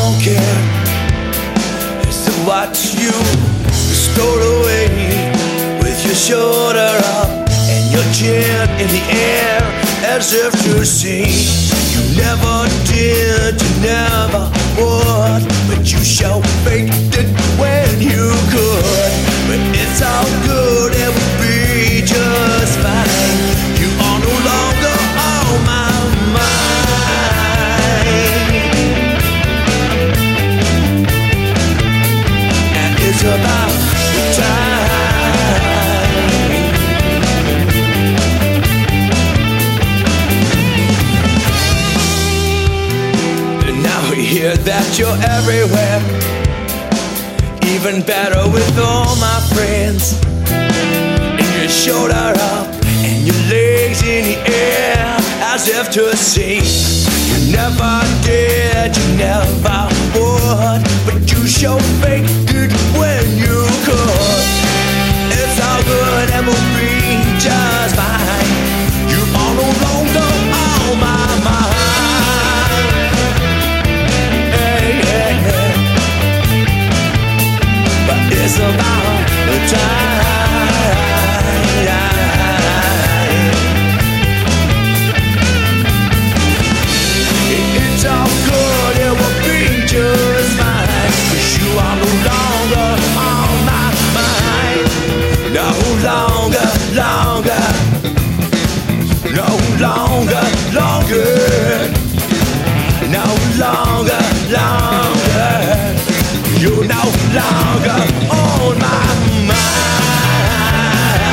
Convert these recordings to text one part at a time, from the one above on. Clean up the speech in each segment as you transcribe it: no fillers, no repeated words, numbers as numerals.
don't care. So watch you stole away with your shoulder up and your chin in the air, as if to say you never did, you never would, but you sure faked it when you could. But it's all good, it will be just fine. You are no longer on my mind, and it's about time. And now we hear that you're everywhere, even better with all my friends. And your shoulder up and your legs in the air, as if to say you never did, you never would, but you sure faked it when you could. It's all good and will be just fine. You are no longer on my mind. Hey, hey, hey. But it's about the time. It's all good, it will be just fine, 'cause you are no longer on my mind. No longer, longer, no longer, longer, no longer, longer. You're no longer on my mind.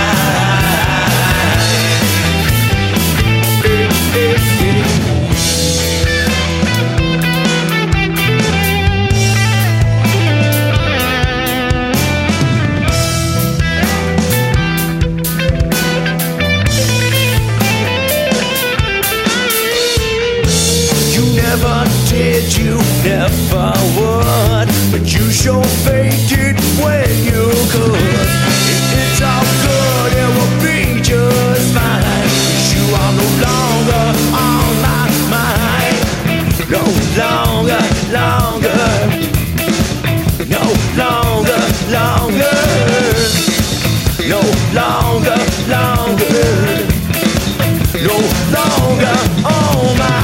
You never did, you never would, but you sure faked it when you could. It's all good, it will be just fine, 'cause you are no longer on my mind. No longer, longer, no longer, longer, no longer, longer, no longer on my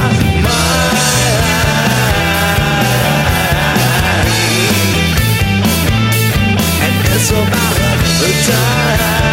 mind. And it's about the time.